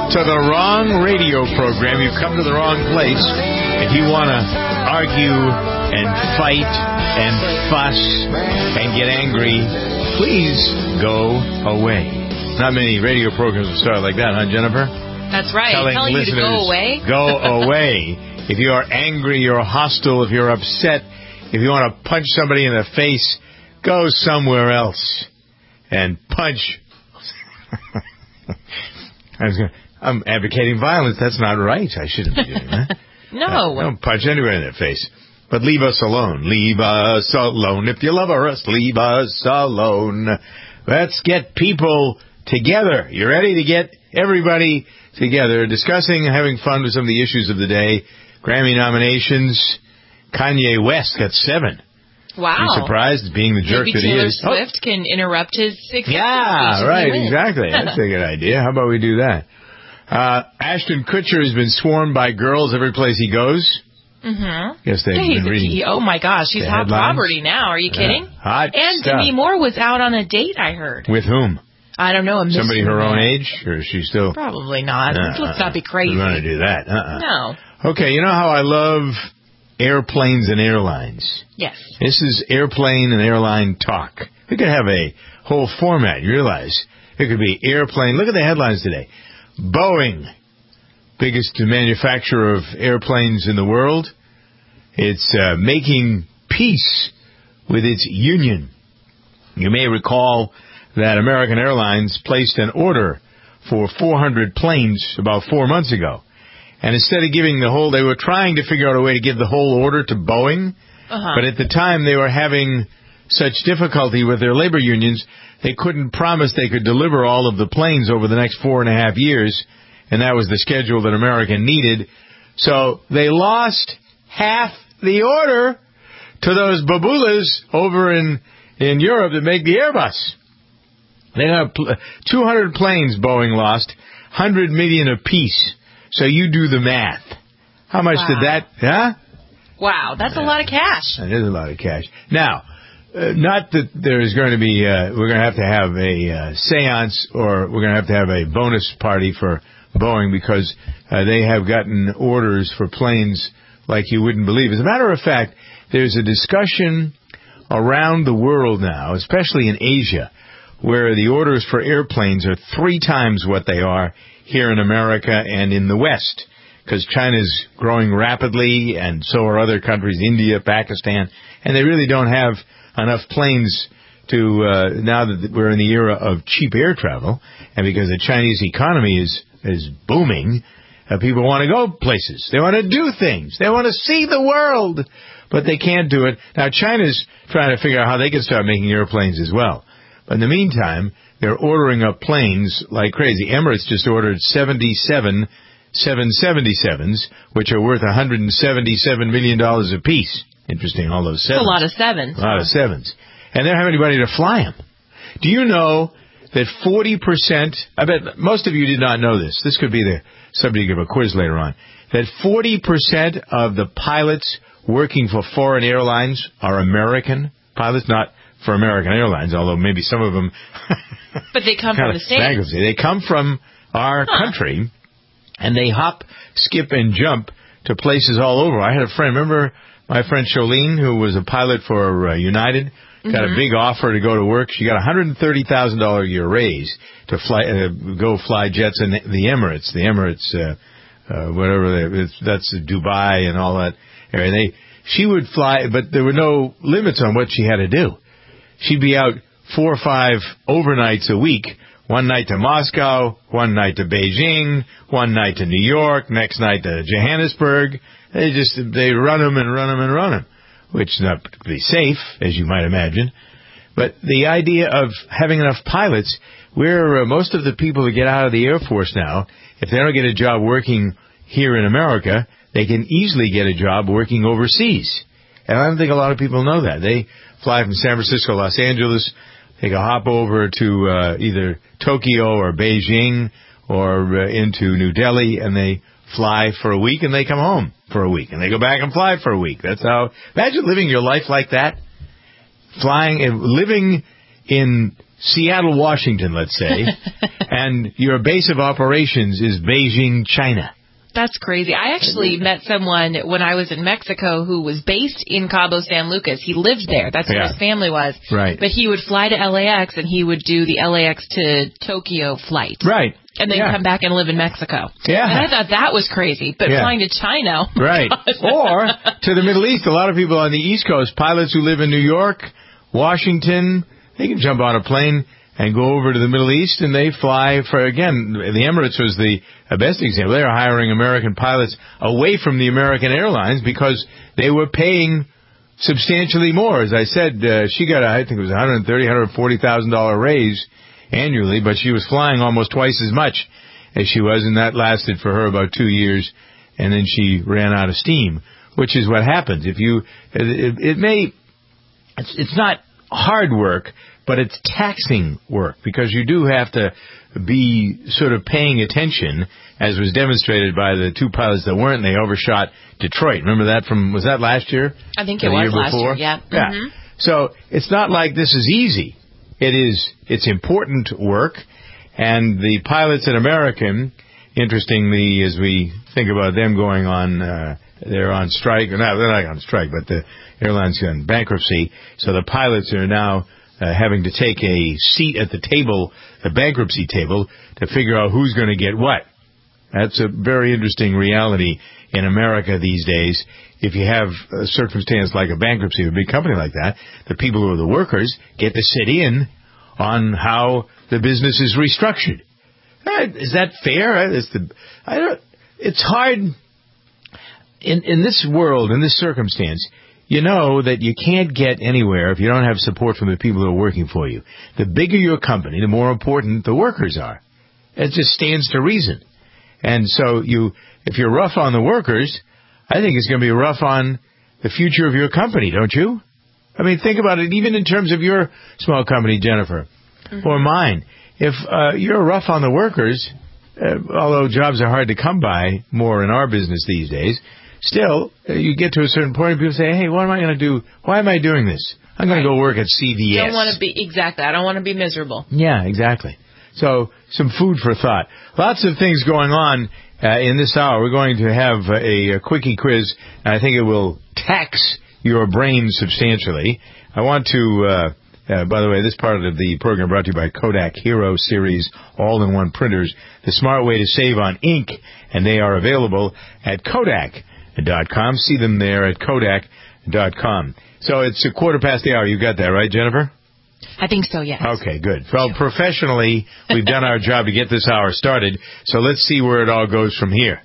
to the wrong radio program. You've come to the wrong place. If you want to argue and fight and fuss and get angry, please go away. Not many radio programs will start like that, huh, Jennifer? That's right. Telling you to go away. Go away. If you are angry, you're hostile, if you're upset, if you want to punch somebody in the face, go somewhere else and punch. I'm advocating violence. That's not right. I shouldn't be doing that. No. Don't punch anyone in the face. But leave us alone. Leave us alone. If you love us, leave us alone. Let's get people together. You ready to get everybody together, discussing and having fun with some of the issues of the day? Grammy nominations. Kanye West got 7. Wow. You surprised, being the jerk that he is? Maybe Taylor Swift can interrupt his success. Yeah, right, exactly. That's a good idea. How about we do that? Ashton Kutcher has been swarmed by girls every place he goes. Mm-hmm. Yes, they've been reading. Oh, my gosh. He's hot property now. Are you kidding? Hot and stuff. Demi Moore was out on a date, I heard. With whom? I don't know. Somebody her own age? Or is she still? Probably not. Let's not be crazy. We want to do that. No. Okay, you know how I love airplanes and airlines? Yes. This is airplane and airline talk. We could have a whole format. You realize it could be airplane. Look at the headlines today. Boeing, biggest manufacturer of airplanes in the world. It's making peace with its union. You may recall that American Airlines placed an order for 400 planes about 4 months ago. And instead of giving the whole, they were trying to figure out a way to give the whole order to Boeing. But at the time, they were having such difficulty with their labor unions, they couldn't promise they could deliver all of the planes over the next 4.5 years. And that was the schedule that America needed. So they lost half the order to those babulas over in Europe that make the Airbus. They have 200 planes Boeing lost, 100 million apiece. So you do the math. How much did that, huh? Wow, that's a lot of cash. That is a lot of cash. Now, not that there is going to be, we're going to have a seance, or we're going to have a bonus party for Boeing, because they have gotten orders for planes like you wouldn't believe. As a matter of fact, there's a discussion around the world now, especially in Asia, where the orders for airplanes are 3 times what they are here in America and in the West, because China's growing rapidly, and so are other countries, India, Pakistan, and they really don't have enough planes to, now that we're in the era of cheap air travel, and because the Chinese economy is booming, people want to go places. They want to do things. They want to see the world, but they can't do it. Now, China's trying to figure out how they can start making airplanes as well. But in the meantime, they're ordering up planes like crazy. Emirates just ordered 77 777s, which are worth $177 million apiece. Interesting, all those sevens. That's a lot of sevens. A lot of sevens. And they don't have anybody to fly them. Do you know that 40%, I bet most of you did not know this. This could be the subject of a quiz later on. That 40% of the pilots working for foreign airlines are American pilots, not for American Airlines, although maybe some of them... But they come from the States. Bankruptcy. They come from our country, and they hop, skip, and jump to places all over. I had a friend, remember my friend Cholene, who was a pilot for United, got a big offer to go to work. She got a $130,000 a year raise to go fly jets in the Emirates. The Emirates, that's Dubai and all that area. She would fly, but there were no limits on what she had to do. She'd be out 4 or 5 overnights a week. One night to Moscow, one night to Beijing, one night to New York, next night to Johannesburg. They run them, which is not particularly safe, as you might imagine. But the idea of having enough pilots, where most of the people who get out of the Air Force now, if they don't get a job working here in America, they can easily get a job working overseas. And I don't think a lot of people know that. They fly from San Francisco, Los Angeles. They can hop over to either Tokyo or Beijing or into New Delhi, and they fly for a week, and they come home for a week, and they go back and fly for a week. That's how. Imagine living your life like that, flying and living in Seattle, Washington, let's say, and your base of operations is Beijing, China. That's crazy. I actually met someone when I was in Mexico who was based in Cabo San Lucas. He lived there. That's where his family was. Right. But he would fly to LAX, and he would do the LAX to Tokyo flight. Right. And then come back and live in Mexico. Yeah. And I thought that was crazy. But flying to China. Right. Or to the Middle East. A lot of people on the East Coast, pilots who live in New York, Washington, they can jump on a plane and go over to the Middle East, and they fly for, again, the Emirates was the best example. They were hiring American pilots away from the American airlines because they were paying substantially more. As I said, she got, I think it was $130,000, $140,000 raise annually, but she was flying almost twice as much as she was, and that lasted for her about 2 years, and then she ran out of steam, which is what happens. If you, it's not hard work, but it's taxing work because you do have to be sort of paying attention, as was demonstrated by the two pilots that weren't, and they overshot Detroit. Remember that was that last year? I think it was last year, yeah. Yeah. Mm-hmm. So it's not like this is easy. It's important work, and the pilots at American, interestingly, as we think about them going on, they're on strike, they're not on strike, but the airline's in bankruptcy, so the pilots are now having to take a seat at the table, the bankruptcy table, to figure out who's going to get what. That's a very interesting reality in America these days. If you have a circumstance like a bankruptcy of a big company like that, the people who are the workers get to sit in on how the business is restructured. Is that fair? It's hard in this world, in this circumstance. You know that you can't get anywhere if you don't have support from the people who are working for you. The bigger your company, the more important the workers are. It just stands to reason. And so if you're rough on the workers, I think it's going to be rough on the future of your company, don't you? I mean, think about it, even in terms of your small company, Jennifer, or mine. If you're rough on the workers, although jobs are hard to come by more in our business these days, still, you get to a certain point and people say, hey, what am I going to do? Why am I doing this? I'm going to go work at CVS. I don't want to be miserable. Yeah, exactly. So, some food for thought. Lots of things going on in this hour. We're going to have a quickie quiz, and I think it will tax your brain substantially. I want to, by the way, this part of the program brought to you by Kodak Hero Series all-in-one printers, the smart way to save on ink, and they are available at Kodak.com. See them there at Kodak.com. So it's 1:15 the hour. You got that right, Jennifer? I think so, yes. Okay, good. Well, professionally, we've done our job to get this hour started, so let's see where it all goes from here.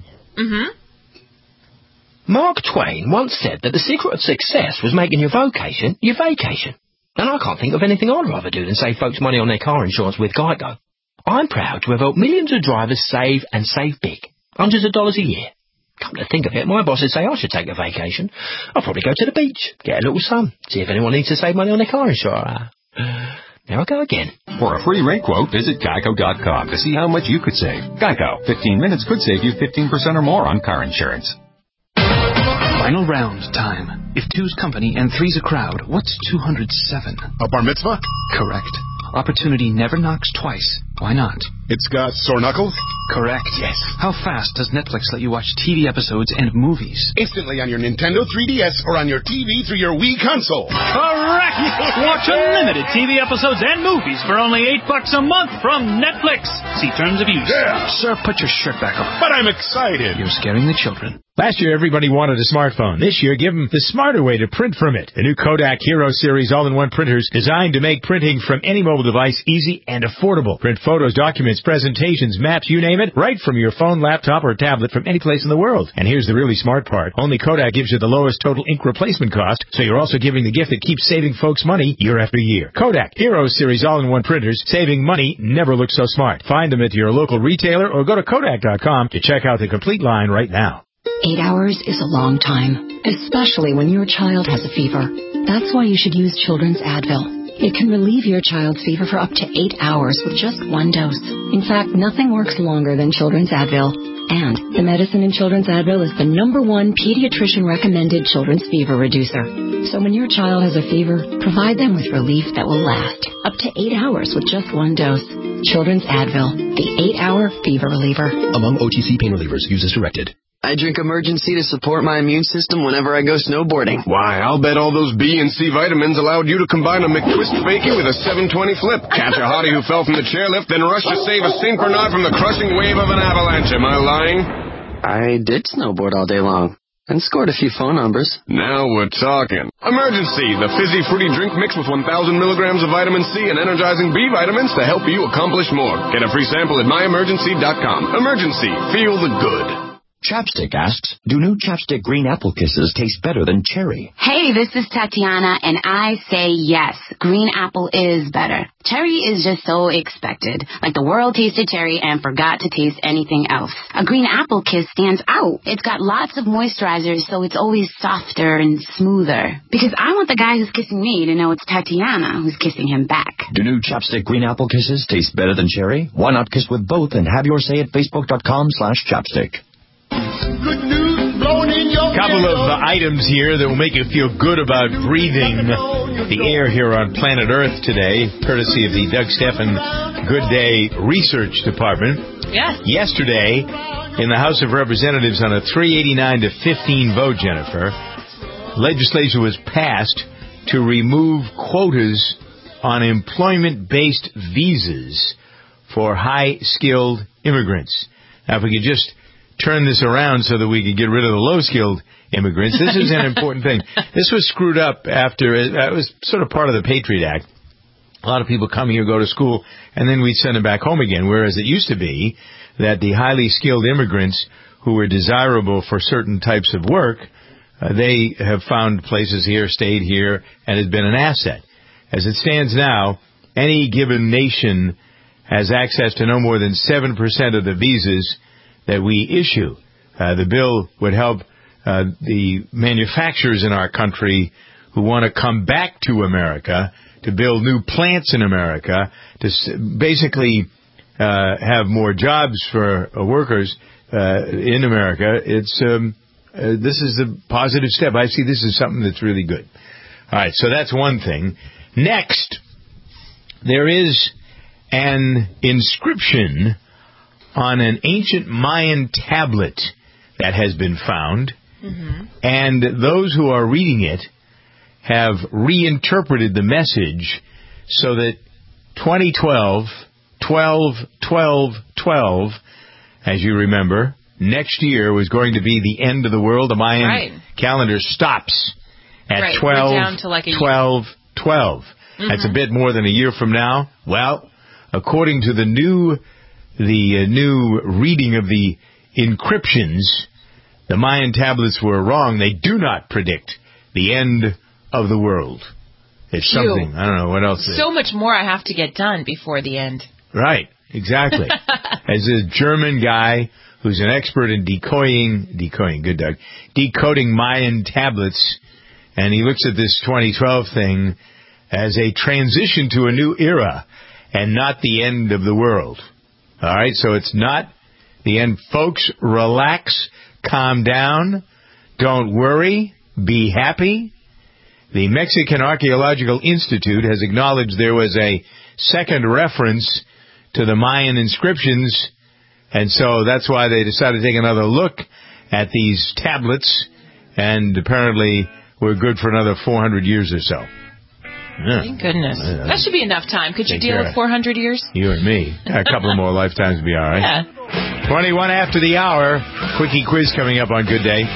Mark Twain once said that the secret of success was making your vocation your vacation. And I can't think of anything I'd rather do than save folks money on their car insurance with Geico. I'm proud to have helped millions of drivers save and save big. Hundreds of dollars a year. Come to think of it, my bosses say I should take a vacation. I'll probably go to the beach, get a little sun, see if anyone needs to save money on their car insurance. There I go again. For a free rate quote, visit Geico.com to see how much you could save. Geico. 15 minutes could save you 15% or more on car insurance. Final round time. If two's company and three's a crowd, what's 207? A bar mitzvah? Correct. Opportunity never knocks twice. Why not? It's got sore knuckles? Correct. Yes. How fast does Netflix let you watch TV episodes and movies? Instantly on your Nintendo 3DS or on your TV through your Wii console. Correct! Watch unlimited TV episodes and movies for only $8 a month from Netflix. See terms of use. Yeah! Sir, put your shirt back on. But I'm excited. You're scaring the children. Last year, everybody wanted a smartphone. This year, give them the smarter way to print from it. The new Kodak Hero Series all-in-one printers designed to make printing from any mobile device easy and affordable. Print photos, documents, presentations, maps, you name it, right from your phone, laptop, or tablet from any place in the world. And here's the really smart part. Only Kodak gives you the lowest total ink replacement cost, so you're also giving the gift that keeps saving folks money year after year. Kodak Hero Series all-in-one printers, saving money never looks so smart. Find them at your local retailer or go to Kodak.com to check out the complete line right now. 8 hours is a long time, especially when your child has a fever. That's why you should use Children's Advil. It can relieve your child's fever for up to 8 hours with just one dose. In fact, nothing works longer than Children's Advil. And the medicine in Children's Advil is the #1 pediatrician-recommended children's fever reducer. So when your child has a fever, provide them with relief that will last up to 8 hours with just 1 dose. Children's Advil, the 8-hour fever reliever. Among OTC pain relievers, use as directed. I drink Emergency to support my immune system whenever I go snowboarding. Why, I'll bet all those B and C vitamins allowed you to combine a McTwist Bakey with a 720 flip. Catch a hottie who fell from the chairlift, then rush to save a St. Bernard from the crushing wave of an avalanche. Am I lying? I did snowboard all day long and scored a few phone numbers. Now we're talking. Emergency, the fizzy fruity drink mixed with 1,000 milligrams of vitamin C and energizing B vitamins to help you accomplish more. Get a free sample at myemergency.com. Emergency, feel the good. Chapstick asks, do new Chapstick Green Apple Kisses taste better than cherry? Hey, this is Tatiana, and I say yes. Green apple is better. Cherry is just so expected. Like the world tasted cherry and forgot to taste anything else. A green apple kiss stands out. It's got lots of moisturizer, so it's always softer and smoother. Because I want the guy who's kissing me to know it's Tatiana who's kissing him back. Do new Chapstick Green Apple Kisses taste better than cherry? Why not kiss with both and have your say at facebook.com/chapstick. Good news blown in your couple of items here that will make you feel good about breathing the air here on planet Earth today, courtesy of the Doug Steffen Good Day Research Department. Yes. Yesterday, in the House of Representatives on a 389-15 vote, Jennifer, legislation was passed to remove quotas on employment-based visas for high-skilled immigrants. Now, if we could just turn this around so that we could get rid of the low-skilled immigrants. This is an important thing. This was screwed up after, it was sort of part of the Patriot Act. A lot of people come here, go to school, and then we'd send them back home again, whereas it used to be that the highly skilled immigrants who were desirable for certain types of work, they have found places here, stayed here, and has been an asset. As it stands now, any given nation has access to no more than 7% of the visas that we issue. The bill would help the manufacturers in our country who want to come back to America to build new plants in America, to basically have more jobs for workers in America. This is a positive step. I see this is something that's really good. All right, so that's one thing. Next, there is an inscription on an ancient Mayan tablet that has been found, and those who are reading it have reinterpreted the message so that 2012, 12, 12, 12, as you remember, next year was going to be the end of the world. The Mayan calendar stops at 12, 12, 12. That's a bit more than a year from now. Well, according to the new reading of the encryptions, the Mayan tablets were wrong. They do not predict the end of the world. It's something, I don't know what else. So much more I have to get done before the end. Right, exactly. As a German guy who's an expert in decoding Mayan tablets, and he looks at this 2012 thing as a transition to a new era and not the end of the world. All right, so it's not the end. Folks, relax, calm down, don't worry, be happy. The Mexican Archaeological Institute has acknowledged there was a second reference to the Mayan inscriptions, and so that's why they decided to take another look at these tablets, and apparently we're good for another 400 years or so. Yeah. Thank goodness. That should be enough time. Could you deal with 400 years? You and me. A couple of more lifetimes would be all right. Yeah. 21 after the hour. Quickie quiz coming up on Good Day.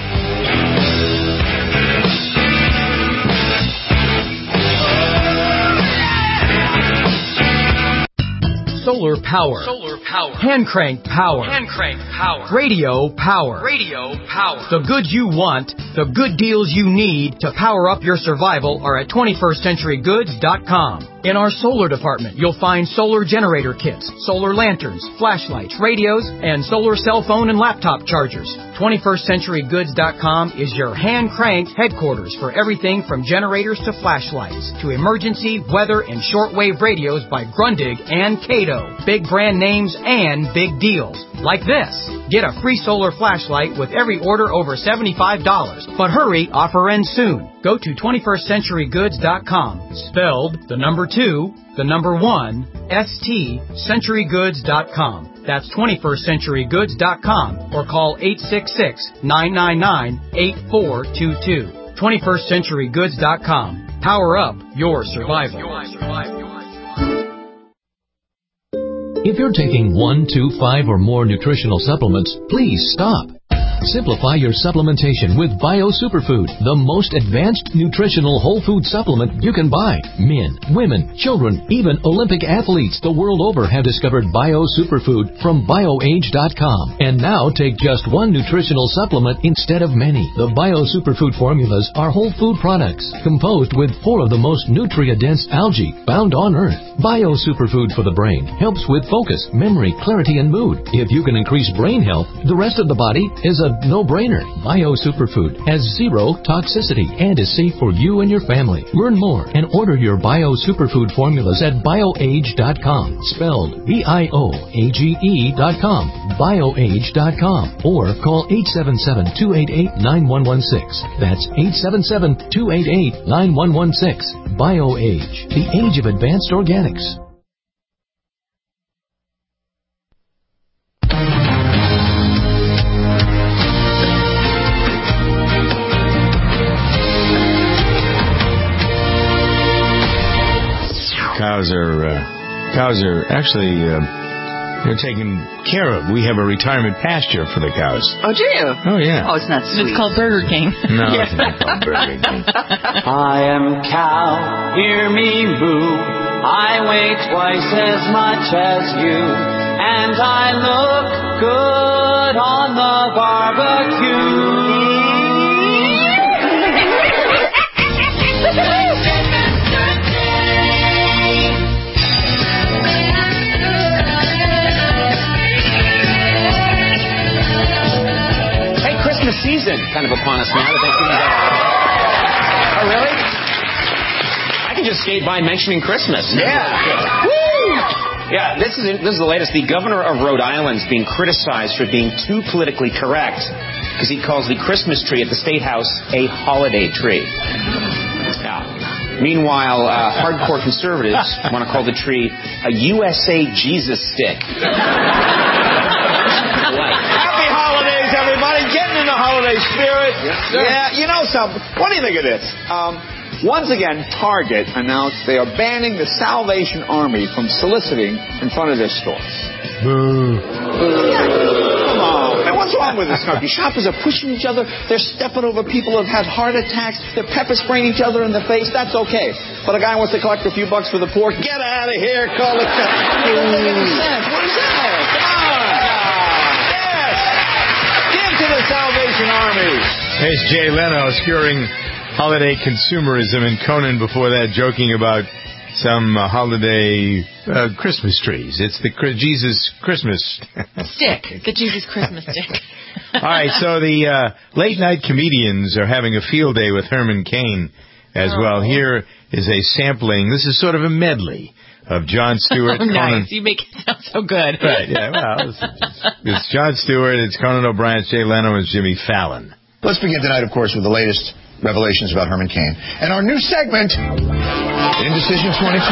Solar power. Solar power. Hand crank power. Hand crank power. Radio power. Radio power. The goods you want, the good deals you need to power up your survival are at 21stcenturygoods.com. In our solar department, you'll find solar generator kits, solar lanterns, flashlights, radios, and solar cell phone and laptop chargers. 21stcenturygoods.com is your hand-cranked headquarters for everything from generators to flashlights to emergency, weather, and shortwave radios by Grundig and Cato. Big brand names and big deals. like this. Get a free solar flashlight with every order over $75. But hurry, offer ends soon. Go to 21stcenturygoods.com. Spelled the number 2, the number 1, ST, centurygoods.com. That's 21stcenturygoods.com or call 866-999-8422. 21stcenturygoods.com. Power up your survival. If you're taking 1, 2, 5, or more nutritional supplements, please stop. Simplify your supplementation with Bio Superfood, the most advanced nutritional whole food supplement you can buy. Men, women, children, even Olympic athletes the world over have discovered Bio Superfood from BioAge.com. And now take just one nutritional supplement instead of many. The Bio Superfood formulas are whole food products composed with 4 of the most nutrient-dense algae found on Earth. Bio Superfood for the brain helps with focus, memory, clarity, and mood. If you can increase brain health, the rest of the body is a no-brainer. Bio Superfood has 0 toxicity and is safe for you and your family. Learn more and order your Bio Superfood formulas at BioAge.com. Spelled BIOAGE.com. BioAge.com. Or call 877-288-9116. That's 877-288-9116. BioAge, the age of advanced organics. Cows are actually they're taken care of. We have a retirement pasture for the cows. Oh, do you? Oh, yeah. Oh, it's not sweet. It's called Burger King. No, it's not called Burger King. I am cow, hear me moo. I weigh twice as much as you, and I look good on the barbecue. Season kind of upon us now that Thanksgiving. Oh, really? I can just skate by mentioning Christmas. Yeah. Woo! Yeah, this is the latest. The governor of Rhode Island's being criticized for being too politically correct because he calls the Christmas tree at the State House a holiday tree. Yeah. Meanwhile, hardcore conservatives want to call the tree a USA Jesus stick. Happy holidays, everybody. Getting in the holiday spirit. Yes, sir. Yeah, you know something. What do you think of this? Once again, Target announced they are banning the Salvation Army from soliciting in front of their stores. Boo. Come on. Man, what's wrong with this country? Shoppers are pushing each other. They're stepping over people who have had heart attacks. They're pepper spraying each other in the face. That's okay. But a guy wants to collect a few bucks for the poor. Get out of here. Call it. It doesn't make any sense. What is that? Come on. To the Salvation Army. There's Jay Leno skewering holiday consumerism, and Conan before that joking about some holiday Christmas trees. It's the Jesus Christmas stick. The Jesus Christmas stick. All right, so the late-night comedians are having a field day with Herman Cain as well. Here is a sampling. This is sort of a medley of Jon Stewart. Nice. You make it sound so good. Right, yeah. Well, it's Jon Stewart, it's Conan O'Brien, it's Jay Leno, it's Jimmy Fallon. Let's begin tonight, of course, with the latest revelations about Herman Cain. And our new segment, Indecision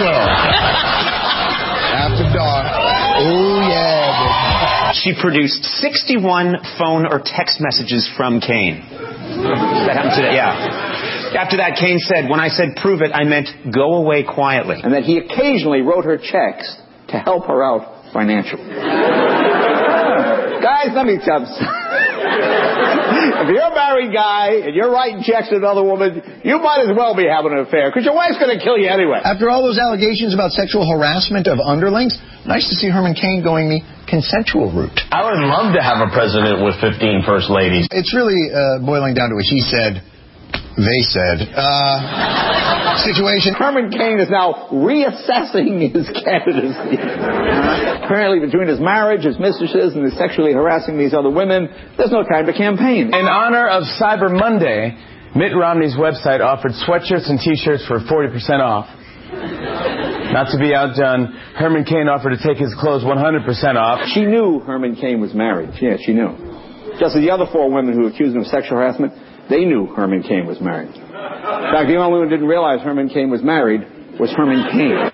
2012. After Dark. Oh, yeah. She produced 61 phone or text messages from Cain. That happened today, yeah. After that, Cain said, when I said prove it, I meant go away quietly. And that he occasionally wrote her checks to help her out financially. Guys, let me tell you something. If you're a married guy and you're writing checks to another woman, you might as well be having an affair, because your wife's going to kill you anyway. After all those allegations about sexual harassment of underlings, nice to see Herman Cain going the consensual route. I would love to have a president with 15 first ladies. It's really boiling down to a he said, they said situation. Herman Cain is now reassessing his candidacy. Apparently, between his marriage, his mistresses, and his sexually harassing these other women, there's no time to campaign. In honor of Cyber Monday, Mitt Romney's website offered sweatshirts and T-shirts for 40% off. Not to be outdone, Herman Cain offered to take his clothes 100% off. She knew Herman Cain was married. Yeah, she knew. Just as the other 4 women who accused him of sexual harassment, they knew Herman Cain was married. In fact, the only woman who didn't realize Herman Cain was married was Herman Cain.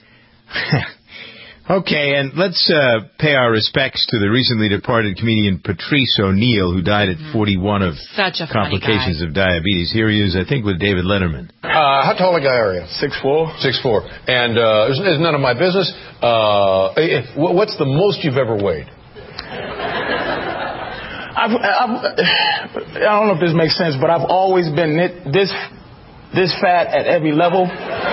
Okay, and let's pay our respects to the recently departed comedian Patrice O'Neill, who died at 41 of complications of diabetes. Here he is, I think, with David Letterman. How tall a guy are you? 6'4". 6'4". And it's none of my business. What's the most you've ever weighed? I don't know if this makes sense, but I've always been this fat at every level.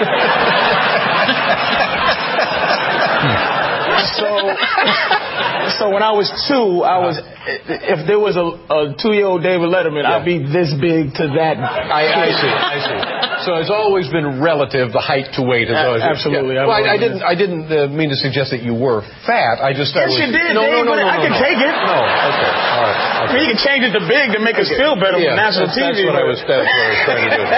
So when I was 2, if there was a 2-year-old David Letterman, I'd be this big to that. I see. So it's always been relative, the height to weight. Absolutely. Yeah. Well, I didn't mean to suggest that you were fat. I just thought. Yes, you did. No, I can take it. No, okay, all right. Okay. I mean, you can change it to big to make us feel better with national TV. That's what I was trying to do.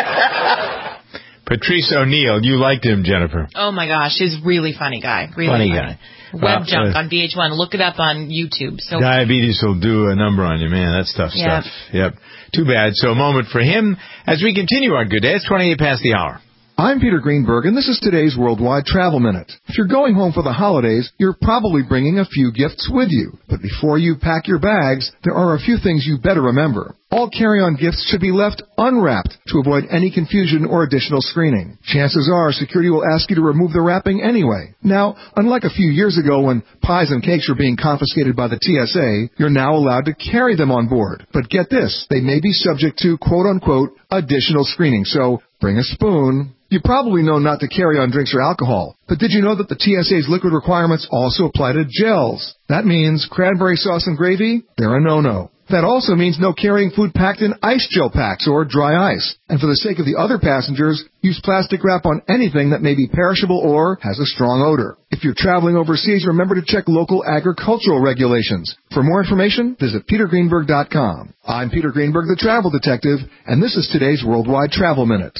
Patrice O'Neill, you liked him, Jennifer. Oh my gosh, he's a really funny guy. Really funny guy. Web Junk on VH1. Look it up on YouTube. So diabetes will do a number on you, man. That's tough stuff. Yep. Too bad. So a moment for him as we continue on Good Day. It's 28 past the hour. I'm Peter Greenberg, and this is today's Worldwide Travel Minute. If you're going home for the holidays, you're probably bringing a few gifts with you. But before you pack your bags, there are a few things you better remember. All carry-on gifts should be left unwrapped to avoid any confusion or additional screening. Chances are security will ask you to remove the wrapping anyway. Now, unlike a few years ago when pies and cakes were being confiscated by the TSA, you're now allowed to carry them on board. But get this, they may be subject to quote-unquote additional screening, so bring a spoon. You probably know not to carry on drinks or alcohol, but did you know that the TSA's liquid requirements also apply to gels? That means cranberry sauce and gravy, they're a no-no. That also means no carrying food packed in ice gel packs or dry ice. And for the sake of the other passengers, use plastic wrap on anything that may be perishable or has a strong odor. If you're traveling overseas, remember to check local agricultural regulations. For more information, visit petergreenberg.com. I'm Peter Greenberg, the Travel Detective, and this is today's Worldwide Travel Minute.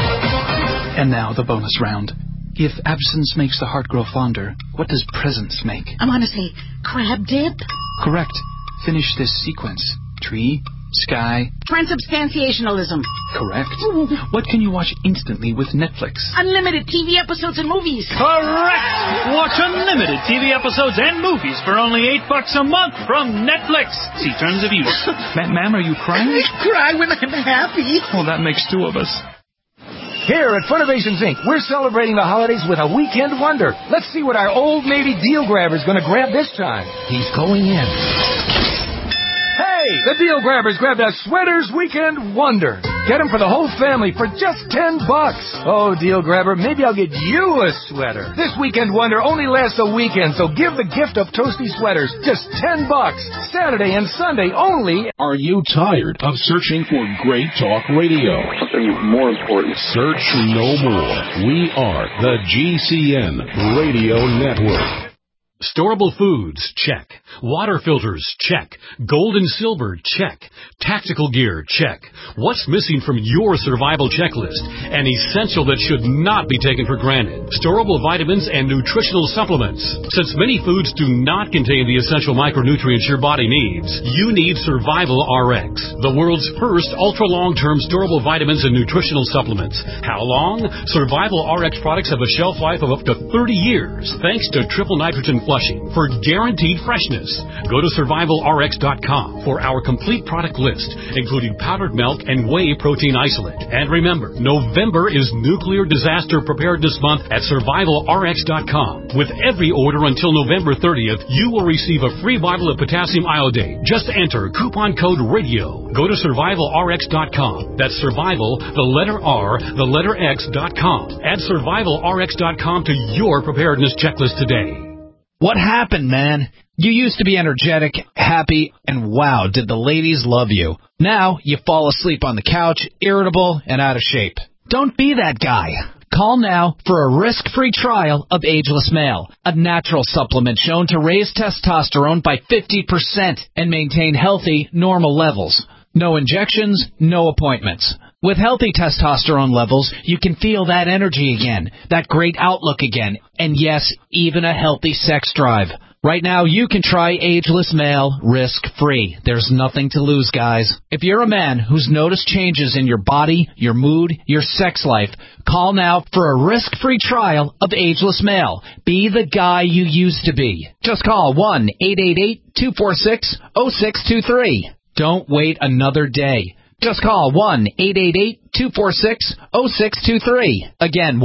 And now the bonus round. If absence makes the heart grow fonder, what does presence make? I want to say crab dip. Correct. Finish this sequence. Tree, sky. Transubstantiationalism. Correct. What can you watch instantly with Netflix? Unlimited TV episodes and movies. Correct! Watch unlimited TV episodes and movies for only $8 a month from Netflix. See terms of use. Ma'am, are you crying? I cry when I'm happy. Well, that makes 2 of us. Here at Funnovations Inc., we're celebrating the holidays with a weekend wonder. Let's see what our Old Navy deal grabber's going to grab this time. He's going in. Hey, the deal grabbers grabbed a Sweaters Weekend Wonder. Get them for the whole family for just $10. Oh, deal grabber, maybe I'll get you a sweater. This Weekend Wonder only lasts a weekend, so give the gift of toasty sweaters. Just $10. Saturday and Sunday only. Are you tired of searching for great talk radio? Something more important. Search no more. We are the GCN Radio Network. Storable foods, check. Water filters, check. Gold and silver, check. Tactical gear, check. What's missing from your survival checklist? An essential that should not be taken for granted. Storable vitamins and nutritional supplements. Since many foods do not contain the essential micronutrients your body needs, you need Survival RX, the world's first ultra-long-term storable vitamins and nutritional supplements. How long? Survival RX products have a shelf life of up to 30 years, thanks to triple nitrogen flushing for guaranteed freshness. Go to survivalrx.com for our complete product list, including powdered milk and whey protein isolate. And remember, November is Nuclear Disaster Preparedness Month at survivalrx.com. With every order until November 30th, you will receive a free bottle of potassium iodate. Just enter coupon code RADIO. Go to survivalrx.com. That's survival, the letter R, the letter X.com. Add survivalrx.com to your preparedness checklist today. What happened, man? You used to be energetic, happy, and wow, did the ladies love you. Now, you fall asleep on the couch, irritable, and out of shape. Don't be that guy. Call now for a risk-free trial of Ageless Male, a natural supplement shown to raise testosterone by 50% and maintain healthy, normal levels. No injections, no appointments. With healthy testosterone levels, you can feel that energy again, that great outlook again, and yes, even a healthy sex drive. Right now, you can try Ageless Male risk-free. There's nothing to lose, guys. If you're a man who's noticed changes in your body, your mood, your sex life, call now for a risk-free trial of Ageless Male. Be the guy you used to be. Just call 1-888-246-0623. Don't wait another day. Just call 1-888-246-0623. Again,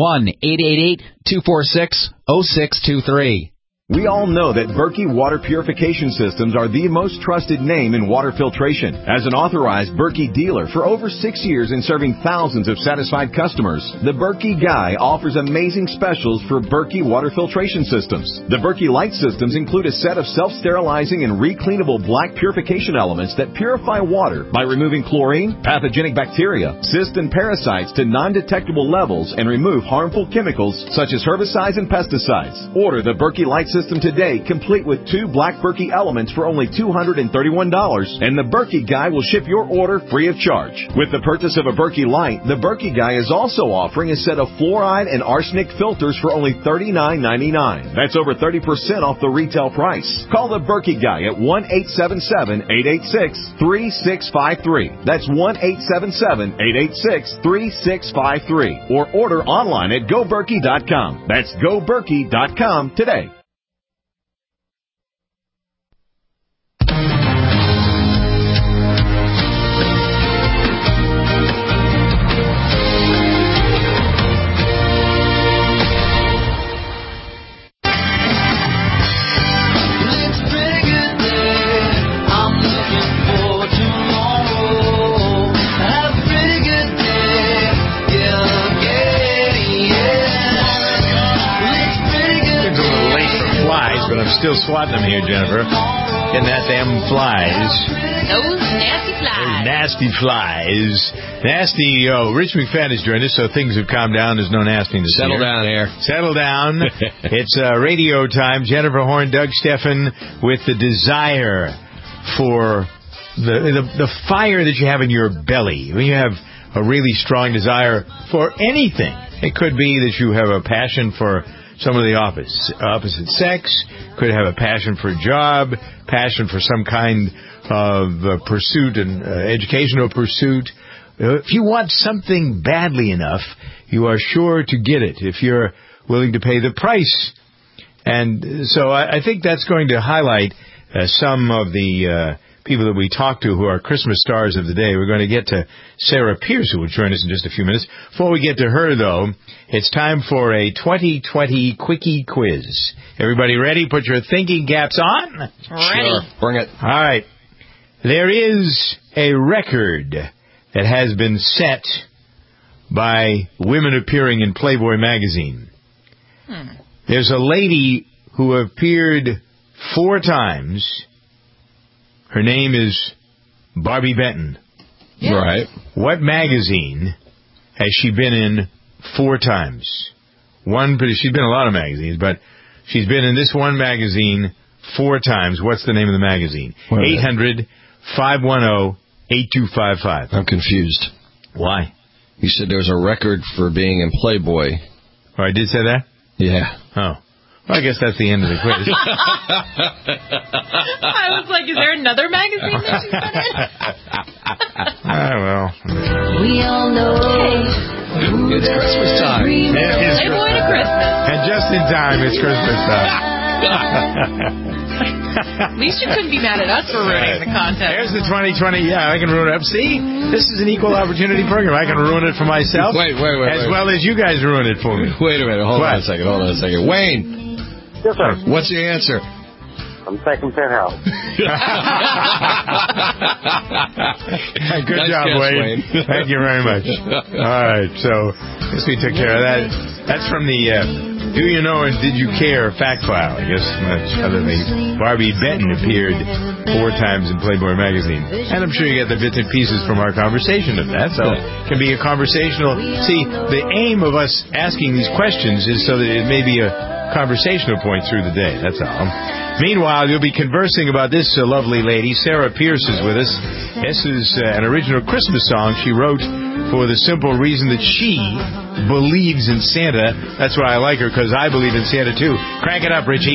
1-888-246-0623. We all know that Berkey Water Purification Systems are the most trusted name in water filtration. As an authorized Berkey dealer for over 6 years and serving thousands of satisfied customers, the Berkey Guy offers amazing specials for Berkey Water Filtration Systems. The Berkey Light Systems include a set of self-sterilizing and recleanable black purification elements that purify water by removing chlorine, pathogenic bacteria, cysts, and parasites to non-detectable levels and remove harmful chemicals such as herbicides and pesticides. Order the Berkey Light System today, complete with 2 black Berkey elements for only $231, and the Berkey Guy will ship your order free of charge. With the purchase of a Berkey Light, the Berkey Guy is also offering a set of fluoride and arsenic filters for only $39.99. That's over 30% off the retail price. Call the Berkey Guy at 1-877-886-3653. That's 1-877-886-3653. Or order online at GoBerkey.com. That's GoBerkey.com today. Still swatting them here, Jennifer. Getting at them flies. Those nasty flies. Those nasty flies. Nasty. Oh, Rich McFadden has joined us, so things have calmed down. There's no nastiness. Settle down here. Settle down. It's radio time. Jennifer Horn, Doug Steffen, with the desire for the fire that you have in your belly. When you have a really strong desire for anything, it could be that you have a passion for some of the opposite sex, could have a passion for a job, passion for some kind of pursuit, and educational pursuit. If you want something badly enough, you are sure to get it if you're willing to pay the price. And so I think that's going to highlight some of the people that we talk to who are Christmas stars of the day. We're going to get to Sarah Pierce, who will join us in just a few minutes. Before we get to her, though, it's time for a 2020 Quickie Quiz. Everybody ready? Put your thinking caps on. Ready. Sure. Bring it. All right. There is a record that has been set by women appearing in Playboy magazine. There's a lady who appeared 4 times. Her name is Barbie Benton. Yeah. Right. What magazine has she been in 4 times? She's been in a lot of magazines, but she's been in this one magazine 4 times. What's the name of the magazine? 800-510-8255. I'm confused. Why? You said there was a record for being in Playboy. Oh, I did say that? Yeah. Oh. Well, I guess that's the end of the quiz. I was like, is there another magazine that she's been in? Well. We all know. It's Christmas time. Playboy to Christmas. And just in time, it's Christmas time. At least you couldn't be mad at us for ruining the contest. There's the 2020. Yeah, I can ruin it. See, this is an equal opportunity program. I can ruin it for myself. Wait. As well as you guys ruin it for me. Wait a minute. Hold on a second. Wayne. Yes, sir. What's your answer? I'm taking Penthouse. Good job, Wayne. Thank you very much. All right, so I guess we took care of that. That's from the Do You Know and Did You Care fact file, I guess, much other things. Barbie Benton appeared 4 times in Playboy magazine. And I'm sure you get the bits and pieces from our conversation of that, so it can be a conversational. See, the aim of us asking these questions is so that it may be a conversational point through the day. That's all. Meanwhile, you'll be conversing about this lovely lady. Sarah Pierce is with us. This is an original Christmas song she wrote for the simple reason that she believes in Santa. That's why I like her, because I believe in Santa too. Crank it up, Richie.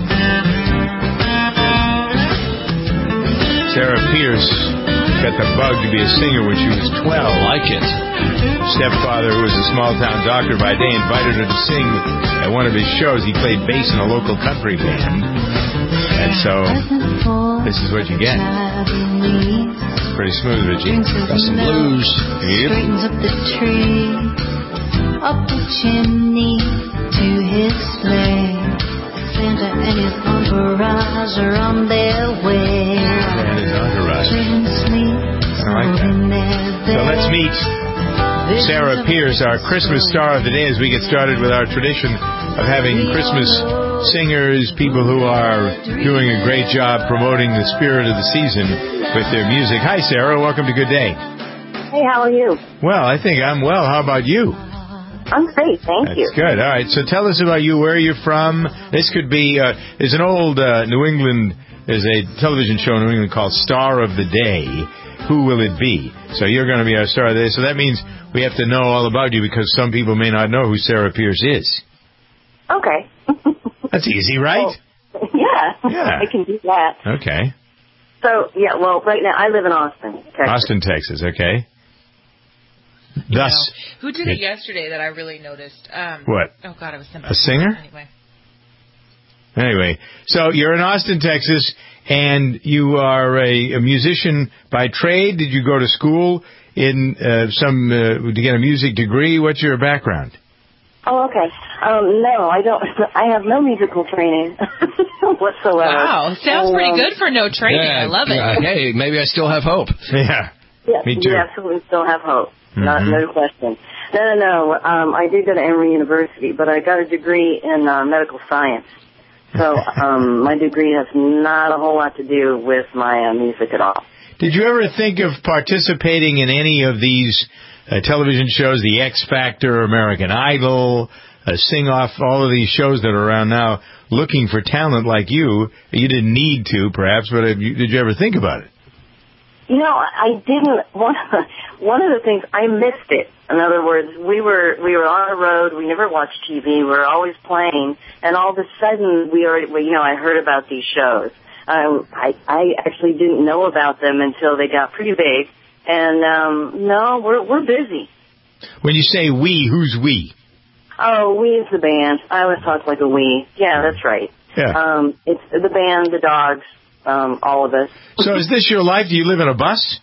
Sarah Pierce got the bug to be a singer when she was 12. Like it. Stepfather, who was a small-town doctor by day, invited her to sing at one of his shows. He played bass in a local country band. And so, this is what you get. Pretty smooth, Richie. Got some blues. Yep. Up the tree, up the chimney to his sleigh. Santa and his entourage are on their way. And his entourage. I like that. So let's meet Sarah Pierce, our Christmas star of the day, as we get started with our tradition of having Christmas singers, people who are doing a great job promoting the spirit of the season with their music. Hi, Sarah. Welcome to Good Day. Hey, how are you? Well, I think I'm well. How about you? I'm great, thank you. That's good. All right, so tell us about you. Where are you from? This could be, there's an old New England, there's a television show in New England called Star of the Day. Who will it be? So you're going to be our star of the day. So that means we have to know all about you, because some people may not know who Sarah Pierce is. Okay. That's easy, right? Well, yeah, I can do that. Okay. So, right now I live in Austin, Texas. Austin, Texas, okay. Thus, who did it yesterday that I really noticed? What? Oh, God, I was a singer? Anyway, so you're in Austin, Texas, and you are a musician by trade. Did you go to school in to get a music degree? What's your background? Oh, okay. No, I don't. I have no musical training whatsoever. Wow, sounds pretty good for no training. I love it. Hey, maybe I still have hope. Yeah, me too. You absolutely still have hope. Mm-hmm. No question. No. I did go to Emory University, but I got a degree in medical science. So my degree has not a whole lot to do with my music at all. Did you ever think of participating in any of these television shows, The X Factor, American Idol, Sing Off, all of these shows that are around now, looking for talent like you? You didn't need to, perhaps, but did you ever think about it? I didn't. One of the things, I missed it. In other words, we were on the road. We never watched TV. We were always playing, and all of a sudden, I heard about these shows. I actually didn't know about them until they got pretty big. And no, we're busy. When you say we, who's we? Oh, we is the band. I always talk like a we. Yeah, that's right. Yeah. It's the band, the dogs, all of us. So is this your life? Do you live in a bus?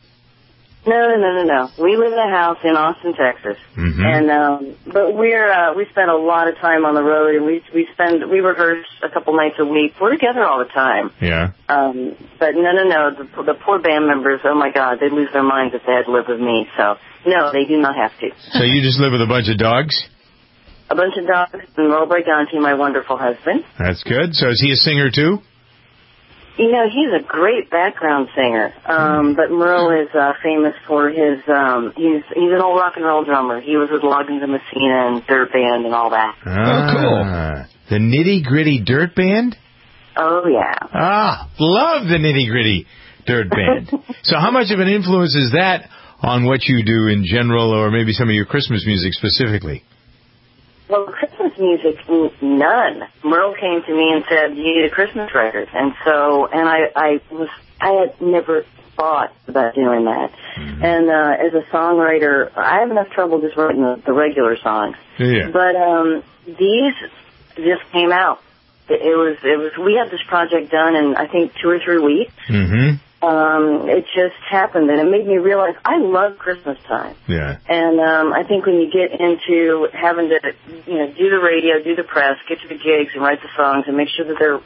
No. We live in a house in Austin, Texas, and but we spend a lot of time on the road, and we rehearse a couple nights a week. We're together all the time. Yeah. But no. The poor band members. Oh my God, they'd lose their minds if they had to live with me. So no, they do not have to. So you just live with a bunch of dogs? A bunch of dogs, and Merle Briganti, my wonderful husband. That's good. So is he a singer too? He's a great background singer, but Merle is famous for his, he's an old rock and roll drummer. He was with Loggins and Messina and Dirt Band and all that. Cool. The Nitty Gritty Dirt Band? Oh, yeah. Love the Nitty Gritty Dirt Band. So how much of an influence is that on what you do in general, or maybe some of your Christmas music specifically? Well, Christmas music, none. Merle came to me and said, "You need a Christmas record," and I had never thought about doing that. Mm-hmm. And as a songwriter, I have enough trouble just writing the regular songs. Yeah. But these just came out. It was. We had this project done in I think 2 or 3 weeks. Mm-hmm. It just happened, and it made me realize I love Christmas time. Yeah. And I think when you get into having to, do the radio, do the press, get to the gigs, and write the songs, and make sure that they're,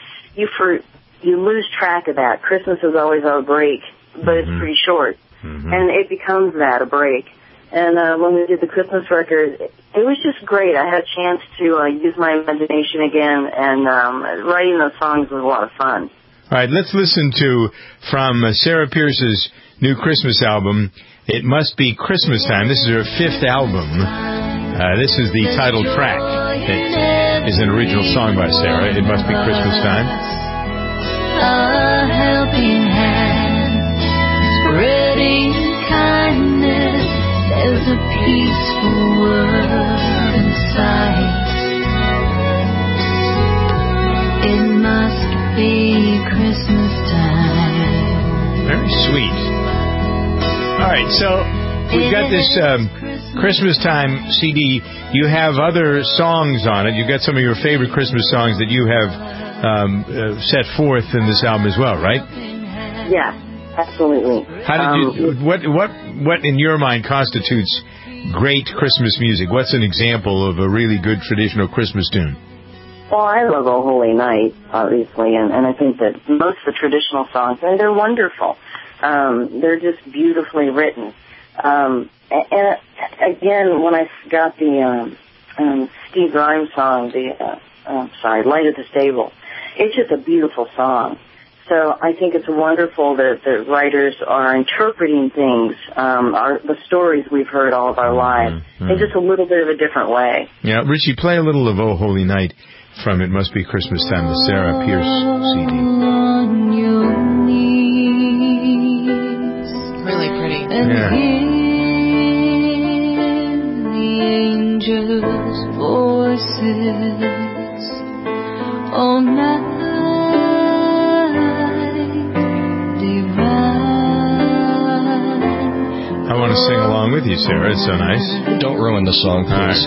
you lose track of that. Christmas is always our break, but it's pretty short, and it becomes that, a break. And when we did the Christmas record, it was just great. I had a chance to use my imagination again, and writing those songs was a lot of fun. All right, let's listen from Sarah Pierce's new Christmas album, It Must Be Christmas Time. This is her 5th album. This is the title track. It is an original song by Sarah, It Must Be Christmas Time. A helping hand, spreading kindness, there's There's a peaceful world inside. It must be Christmas time. Very sweet. All right, so we've got this Christmas time CD. You have other songs on it. You've got some of your favorite Christmas songs that you have set forth in this album as well, right? Yeah, absolutely. How did you? What in your mind constitutes great Christmas music? What's an example of a really good traditional Christmas tune? Well, I love O Holy Night, obviously, and I think that most of the traditional songs, and they're wonderful. They're just beautifully written. And again, when I got the Steve Grimes song, Light at the Stable, it's just a beautiful song. So I think it's wonderful that the writers are interpreting things, the stories we've heard all of our lives, in just a little bit of a different way. Yeah, Richie, play a little of O Holy Night from It Must Be Christmas Time, the Sarah Pierce CD. On your knees. Really pretty. And hear the angels' voices all night divine. I want to sing along with you, Sarah. It's so nice. Don't ruin the song, please.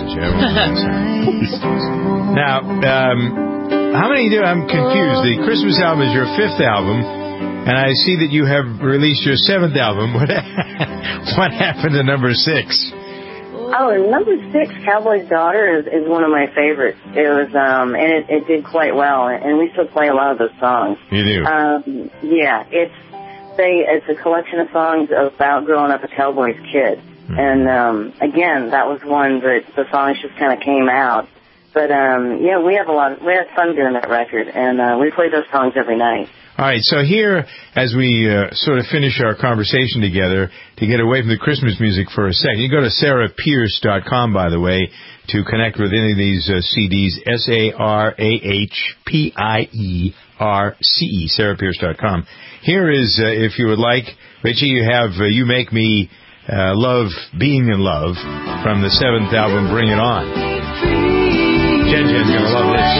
Now, how many do? I'm confused. The Christmas album is your 5th album, and I see that you have released your 7th album. What happened to number 6? Oh, and number 6, Cowboy's Daughter, is one of my favorites. It was, and it did quite well, and we still play a lot of those songs. You do? Yeah, it's a collection of songs about growing up a cowboy's kid. And, again, that was one that the songs just kind of came out. But, yeah, we had fun doing that record, and we play those songs every night. All right, so here, as we sort of finish our conversation together, to get away from the Christmas music for a second, you go to sarahpierce.com, by the way, to connect with any of these CDs, SARAHPIERCE, sarahpierce.com. Here is, if you would like, Richie, you have You Make Me Love Being in Love from the 7th album, Bring It On. Jen's going to love this.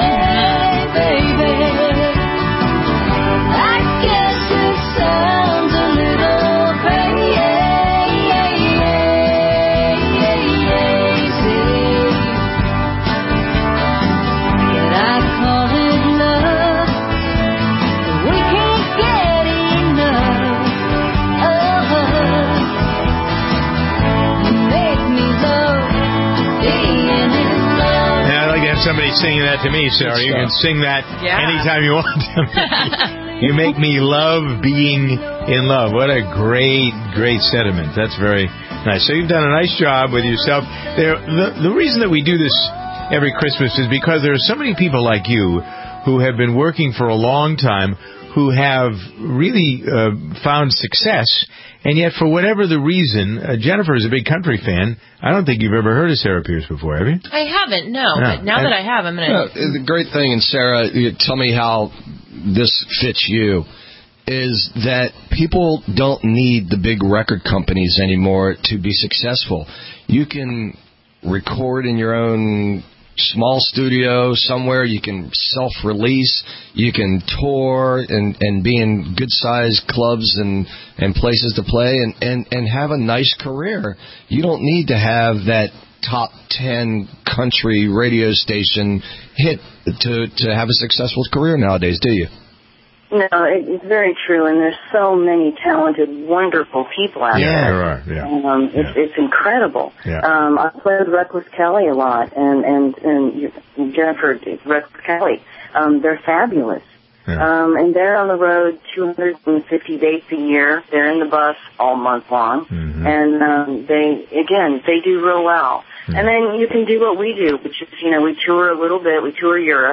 Somebody singing that to me, Sarah. You can sing that anytime you want to. You make me love being in love. What a great, great sentiment. That's very nice. So you've done a nice job with yourself. The reason that we do this every Christmas is because there are so many people like you who have been working for a long time, who have really found success, and yet for whatever the reason, Jennifer is a big country fan. I don't think you've ever heard of Sarah Pierce before, have you? I haven't, no. But now that I have, I'm going to... The great thing, and Sarah, you tell me how this fits you, is that people don't need the big record companies anymore to be successful. You can record in your own small studio somewhere, you can self-release, you can tour and be in good-sized clubs and places to play and have a nice career. You don't need to have that top 10 country radio station hit to have a successful career nowadays, do you? No, it's very true, and there's so many talented, wonderful people out there. There are. Yeah. It's incredible. Yeah. I played with Reckless Kelly a lot, and Jennifer, Reckless Kelly. They're fabulous. Yeah. And they're on the road 250 days a year. They're in the bus all month long, and they do real well. And then you can do what we do, which is, we tour a little bit. We tour Europe.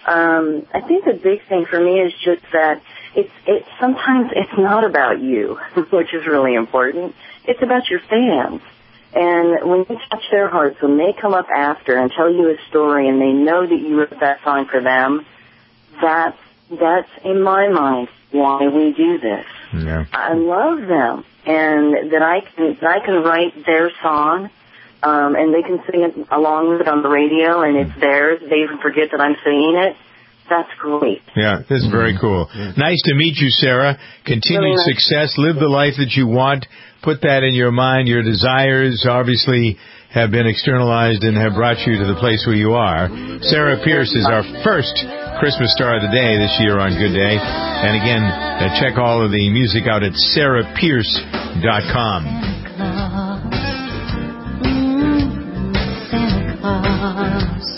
I think the big thing for me is just that sometimes it's not about you, which is really important. It's about your fans. And when you touch their hearts, when they come up after and tell you a story and they know that you wrote that song for them, that's in my mind why we do this. Yeah. I love them. and that I can write their song, and they can sing it along with it on the radio, and it's theirs. They even forget that I'm singing it. That's great. Yeah, that's very cool. Nice to meet you, Sarah. Continued success. Live the life that you want. Put that in your mind. Your desires obviously have been externalized and have brought you to the place where you are. Sarah Pierce is our first Christmas Star of the Day this year on Good Day. And again, check all of the music out at sarahpierce.com. Santa Claus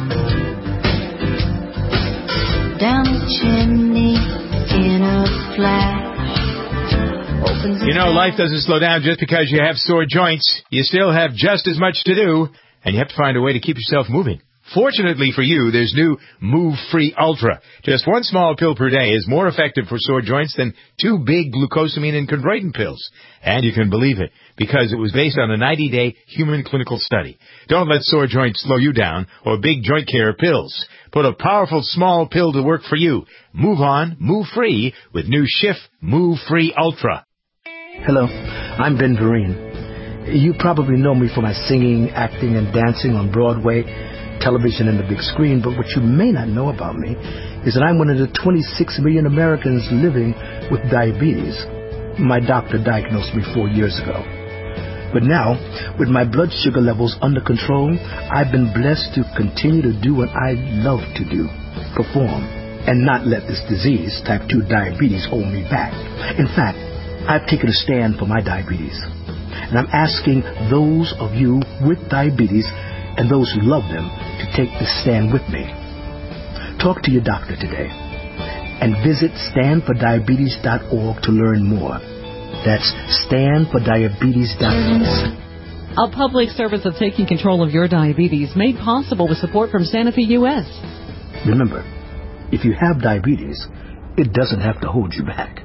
down the chimney in a flash. You know, life doesn't slow down just because you have sore joints. You still have just as much to do, and you have to find a way to keep yourself moving. Fortunately for you, there's new Move Free Ultra. Just one small pill per day is more effective for sore joints than 2 big glucosamine and chondroitin pills. And you can believe it, because it was based on a 90-day human clinical study. Don't let sore joints slow you down or big joint care pills. Put a powerful small pill to work for you. Move on, move free with new Schiff Move Free Ultra. Hello, I'm Ben Vereen. You probably know me for my singing, acting, and dancing on Broadway, television, and the big screen, but what you may not know about me is that I'm one of the 26 million Americans living with diabetes. My doctor diagnosed me 4 years ago. But now, with my blood sugar levels under control, I've been blessed to continue to do what I love to do, perform, and not let this disease, type 2 diabetes, hold me back. In fact, I've taken a stand for my diabetes. And I'm asking those of you with diabetes and those who love them to take this stand with me. Talk to your doctor today and visit standfordiabetes.org to learn more. That's standfordiabetes.org. A public service of taking control of your diabetes made possible with support from Sanofi U.S. Remember, if you have diabetes, it doesn't have to hold you back.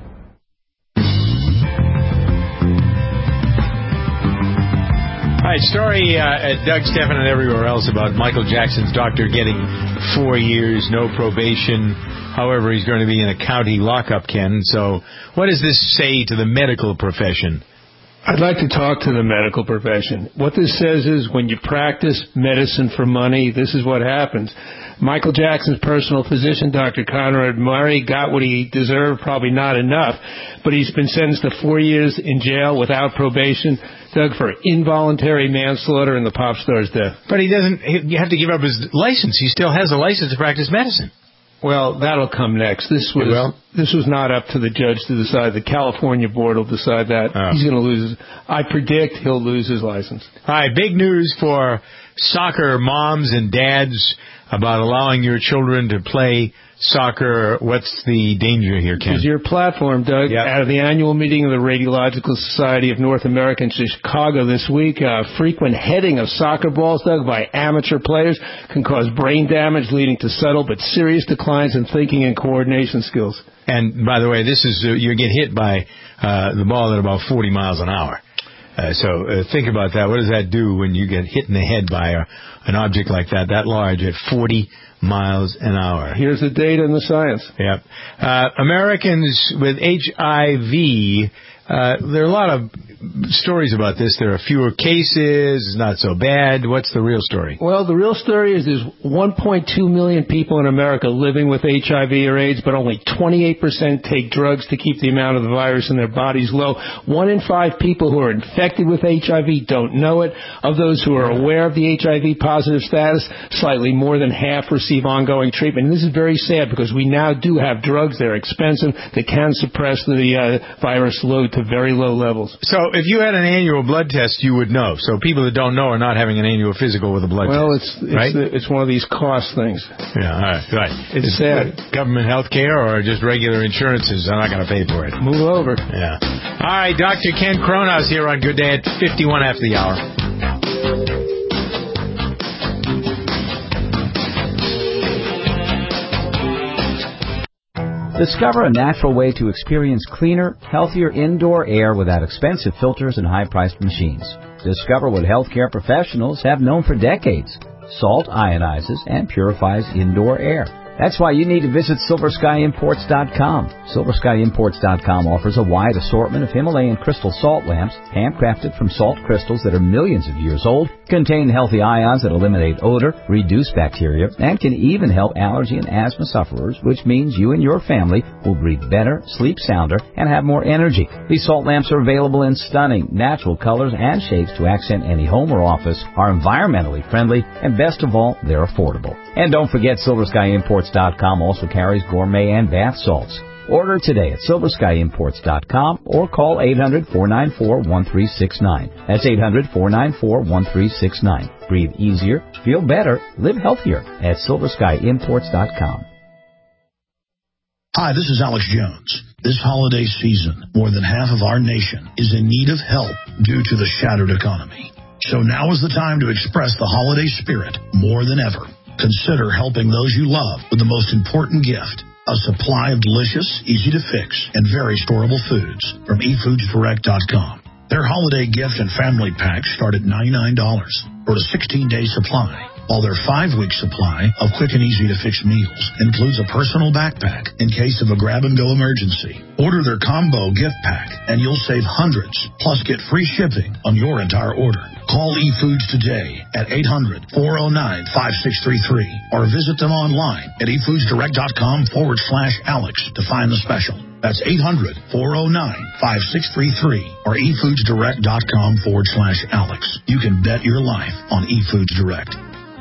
All right, story at Doug Stephan and everywhere else about Michael Jackson's doctor getting 4 years, no probation. However, he's going to be in a county lockup, Ken. So what does this say to the medical profession? I'd like to talk to the medical profession. What this says is when you practice medicine for money, this is what happens. Michael Jackson's personal physician, Dr. Conrad Murray, got what he deserved, probably not enough, but he's been sentenced to 4 years in jail without probation, Doug, for involuntary manslaughter in the pop star's death. But you have to give up his license. He still has a license to practice medicine. Well, that'll come next. This was not up to the judge to decide. The California board will decide that. He's going to lose. I predict he'll lose his license. All right, big news for soccer moms and dads about allowing your children to play soccer. What's the danger here, Ken? Because your platform, Doug, out of the annual meeting of the Radiological Society of North America in Chicago this week, frequent heading of soccer balls, Doug, by amateur players can cause brain damage, leading to subtle but serious declines in thinking and coordination skills. And, by the way, this is you get hit by the ball at about 40 miles an hour. So think about that. What does that do when you get hit in the head by an object like that large at 40 miles an hour? Here's the data and the science. Yep. Americans with HIV, there are a lot of stories about this. There are fewer cases. It's not so bad. What's the real story? Well, the real story is there's 1.2 million people in America living with HIV or AIDS, but only 28% take drugs to keep the amount of the virus in their bodies low. 1 in 5 people who are infected with HIV don't know it. Of those who are aware of the HIV positive status, slightly more than half receive ongoing treatment. And this is very sad because we now do have drugs. They're expensive. They can suppress the virus load to very low levels. So if you had an annual blood test, you would know. So people that don't know are not having an annual physical with a blood test. Well, right? It's one of these cost things. Yeah, all right, right. It's sad. Government health care or just regular insurances are not going to pay for it. Move over. Yeah. All right, Dr. Ken Kronos here on Good Day at 51 after the hour. Discover a natural way to experience cleaner, healthier indoor air without expensive filters and high-priced machines. Discover what healthcare professionals have known for decades. Salt ionizes and purifies indoor air. That's why you need to visit SilverSkyImports.com. SilverSkyImports.com offers a wide assortment of Himalayan crystal salt lamps, handcrafted from salt crystals that are millions of years old, contain healthy ions that eliminate odor, reduce bacteria, and can even help allergy and asthma sufferers, which means you and your family will breathe better, sleep sounder, and have more energy. These salt lamps are available in stunning, natural colors and shapes to accent any home or office, are environmentally friendly, and best of all, they're affordable. And don't forget, SilverSkyImports.com also carries gourmet and bath salts. Order today at SilverSkyImports.com or call 800-494-1369. That's 800-494-1369. Breathe easier, feel better, live healthier at SilverSkyImports.com. Hi, this is Alex Jones. This holiday season, more than half of our nation is in need of help due to the shattered economy. So now is the time to express the holiday spirit more than ever. Consider helping those you love with the most important gift, a supply of delicious, easy-to-fix, and very storable foods from eFoodsDirect.com. Their holiday gift and family packs start at $99 for a 16-day supply, while their 5-week supply of quick and easy-to-fix meals includes a personal backpack in case of a grab-and-go emergency. Order their combo gift pack, and you'll save hundreds, plus get free shipping on your entire order. Call eFoods today at 800-409-5633 or visit them online at eFoodsDirect.com/Alex to find the special. That's 800-409-5633 or eFoodsDirect.com/Alex. You can bet your life on eFoods Direct.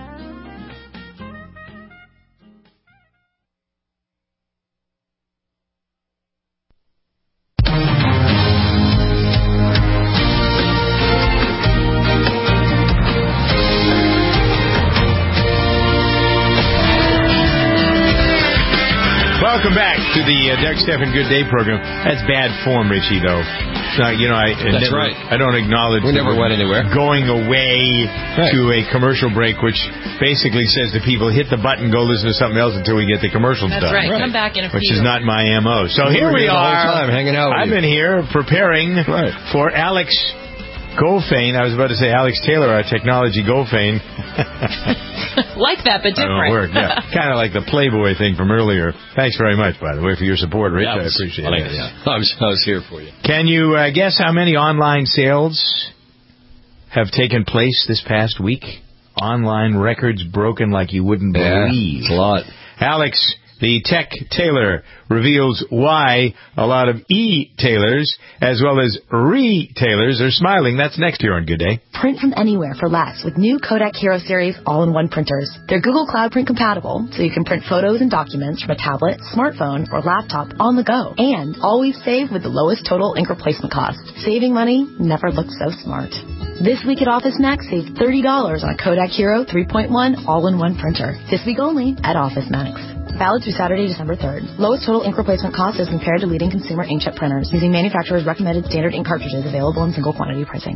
Welcome back to the Doug Stephan Good Day program. That's bad form, Richie, though. That's right. I don't acknowledge we never went anywhere. Going away to a commercial break, which basically says to people, hit the button, go listen to something else until we get the commercials done. That's right. Come back in a few. Which is not my MO. So here we are. The whole time hanging out with I've been here preparing for Alex Goldfein. I was about to say Alex Taylor, our technology Goldfein. Like that, but different. Work, yeah. Kind of like the Playboy thing from earlier. Thanks very much, by the way, for your support, Rich. I appreciate it. Yeah. I was here for you. Can you guess how many online sales have taken place this past week? Online records broken like you wouldn't believe. It's a lot. Alex, the tech tailor, reveals why a lot of e-tailers as well as retailers are smiling. That's next here on Good Day. Print from anywhere for less with new Kodak Hero Series all-in-one printers. They're Google Cloud Print compatible, so you can print photos and documents from a tablet, smartphone, or laptop on the go. And always save with the lowest total ink replacement cost. Saving money never looks so smart. This week at Office Max, save $30 on a Kodak Hero 3.1 all-in-one printer. This week only at Office Max. Valid through Saturday, December 3rd. Lowest total ink replacement cost as compared to leading consumer inkjet printers using manufacturers' recommended standard ink cartridges available in single quantity pricing.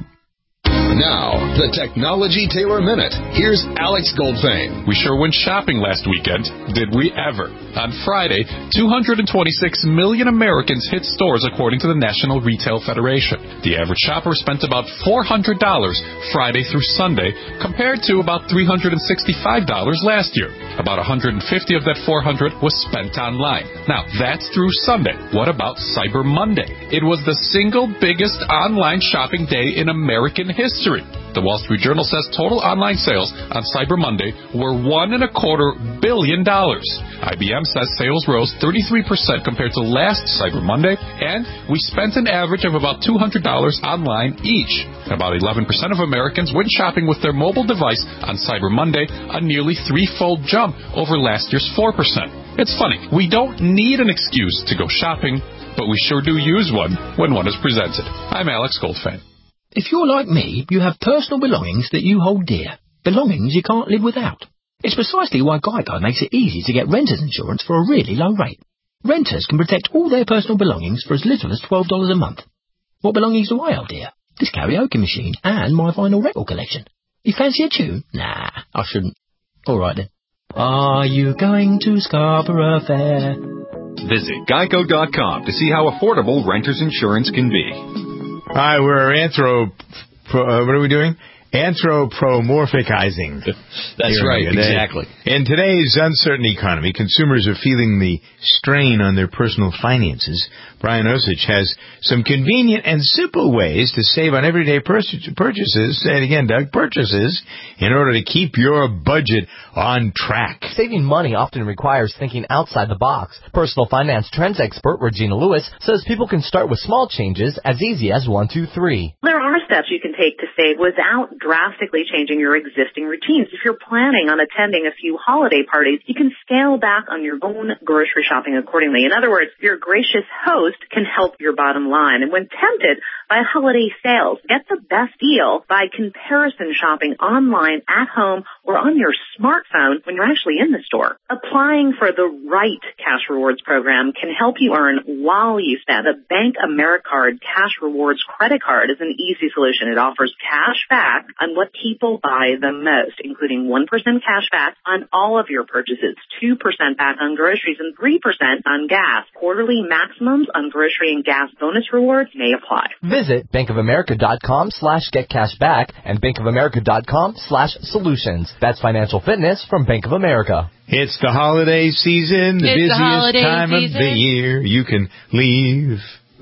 Now, the Technology Tailor Minute. Here's Alex Goldfein. We sure went shopping last weekend. Did we ever? On Friday, 226 million Americans hit stores according to the National Retail Federation. The average shopper spent about $400 Friday through Sunday, compared to about $365 last year. About 150 of that 400 was spent online. Now, that's through Sunday. What about Cyber Monday? It was the single biggest online shopping day in American history. The Wall Street Journal says total online sales on Cyber Monday were $1.25 billion. IBM says sales rose 33% compared to last Cyber Monday, and we spent an average of about $200 online each. About 11% of Americans went shopping with their mobile device on Cyber Monday, a nearly threefold jump over last year's 4%. It's funny, we don't need an excuse to go shopping, but we sure do use one when one is presented. I'm Alex Goldfein. If you're like me, you have personal belongings that you hold dear. Belongings you can't live without. It's precisely why Geico makes it easy to get renter's insurance for a really low rate. Renters can protect all their personal belongings for as little as $12 a month. What belongings do I hold dear? This karaoke machine and my vinyl record collection. You fancy a tune? Nah, I shouldn't. All right then. Are you going to Scarborough Fair? Visit Geico.com to see how affordable renter's insurance can be. Hi, we're what are we doing? anthropomorphizing. That's right, exactly. In today's uncertain economy, consumers are feeling the strain on their personal finances. Brian Osich has some convenient and simple ways to save on everyday purchases, say it again, Doug, purchases, in order to keep your budget on track. Saving money often requires thinking outside the box. Personal finance trends expert Regina Lewis says people can start with small changes as easy as 1, 2, 3. There are steps you can take to save without drastically changing your existing routines. If you're planning on attending a few holiday parties, you can scale back on your own grocery shopping accordingly. In other words, your gracious host can help your bottom line. And when tempted by holiday sales, get the best deal by comparison shopping online, at home, or on your smartphone when you're actually in the store. Applying for the right cash rewards program can help you earn while you spend. The Bank AmeriCard Cash Rewards credit card is an easy solution. It offers cash back on what people buy the most, including 1% cash back on all of your purchases, 2% back on groceries, and 3% on gas. Quarterly maximums on grocery and gas bonus rewards may apply. Visit bankofamerica.com/getcashback and bankofamerica.com/solutions. That's financial fitness from Bank of America. It's the holiday season, the busiest time of the year. You can leave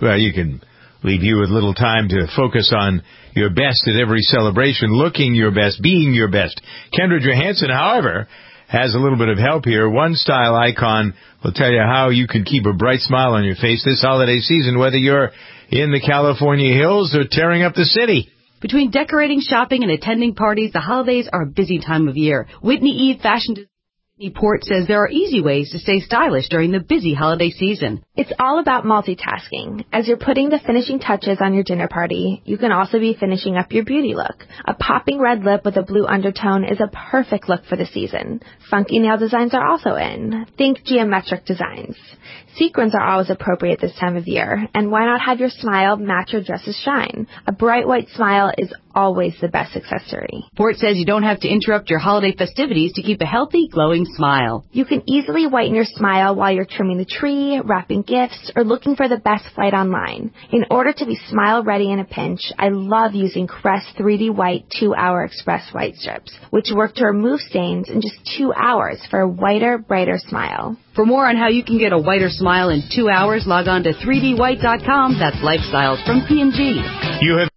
you with little time to focus on your best at every celebration, looking your best, being your best. Kendra Johansson, however, has a little bit of help here. One style icon will tell you how you can keep a bright smile on your face this holiday season, whether you're in the California hills or tearing up the city. Between decorating, shopping, and attending parties, the holidays are a busy time of year. Whitney Eve Fashion Designer Whitney Port says there are easy ways to stay stylish during the busy holiday season. It's all about multitasking. As you're putting the finishing touches on your dinner party, you can also be finishing up your beauty look. A popping red lip with a blue undertone is a perfect look for the season. Funky nail designs are also in. Think geometric designs. Sequins are always appropriate this time of year, and why not have your smile match your dress's shine? A bright white smile is always the best accessory. Port says you don't have to interrupt your holiday festivities to keep a healthy, glowing smile. You can easily whiten your smile while you're trimming the tree, wrapping gifts, or looking for the best flight online. In order to be smile ready in a pinch, I love using Crest 3D White 2-Hour Express White Strips, which work to remove stains in just 2 hours for a whiter, brighter smile. For more on how you can get a whiter smile in 2 hours, log on to 3dwhite.com. That's Lifestyles from P&G. You have